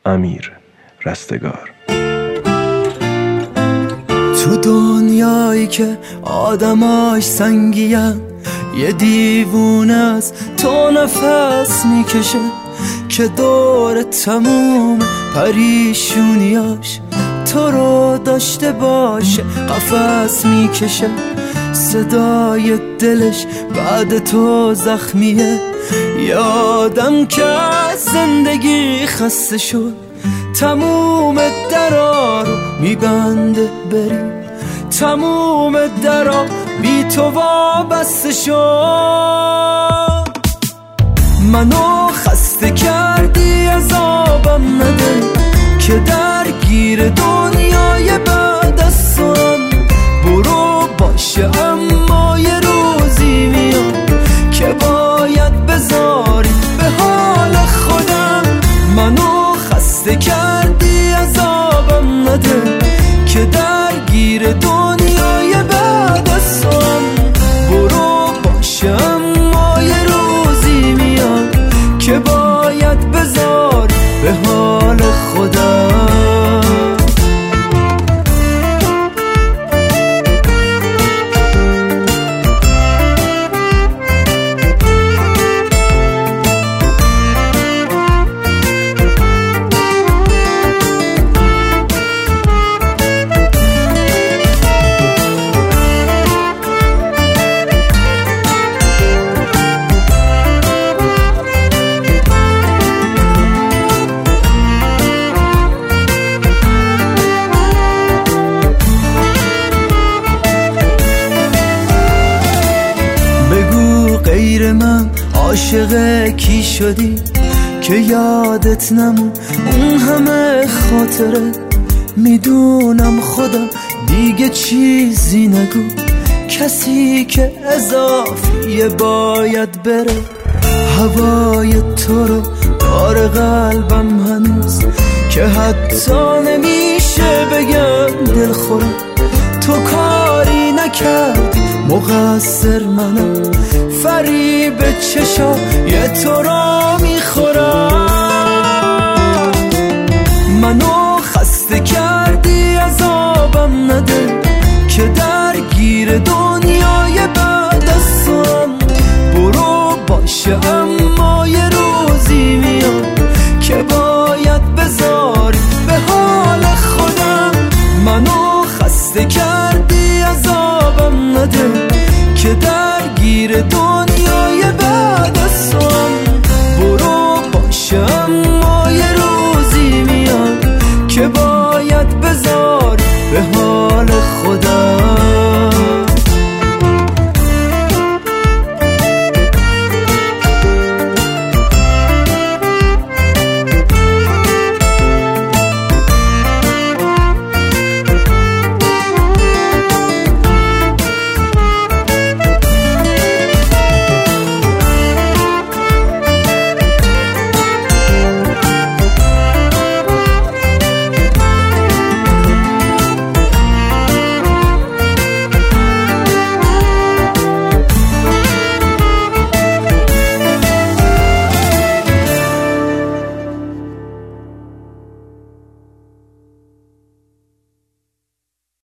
امیر رستگار. تو دنیایی که آدماش سنگین، یه دیوونه از تو نفس میکشه که دور تموم پریشونیاش تو رو داشته باشه قفس میکشه. صدای دلش بعد تو زخمیه، یه آدم که از زندگی خسته شد تموم درا رو میبنده بری، تموم درا بی تو وابسته شد. منو خسته کردی عذابم نده که درگیر دنیای بعد از توام. برو باشه اما یه روزی میاد که باید بذاری به حال خودم. منو خسته کردی عذابم نده که درگیر دنیای بعد از توام. برو باشه اما یه روزی میاد که باید بذاری به حال خودم. غیر من عاشق کی شدی که یادت نمون اون همه خاطره؟ میدونم خودم دیگه چیزی نگو، کسی که اضافیه باید بره. هوای تو رو داره قلبم هنوز که حتی نمیشه بگم دلخورم. تو کاری نکردی مقصر منم، فریب چشای تو را میخورم. منو خسته کردی عذابم نده که درگیر دنیای بعد از توام. برو باشه اما یه روزی میاد که باید بذاری به حال خودم. منو خسته کردی عذابم نده که درگیر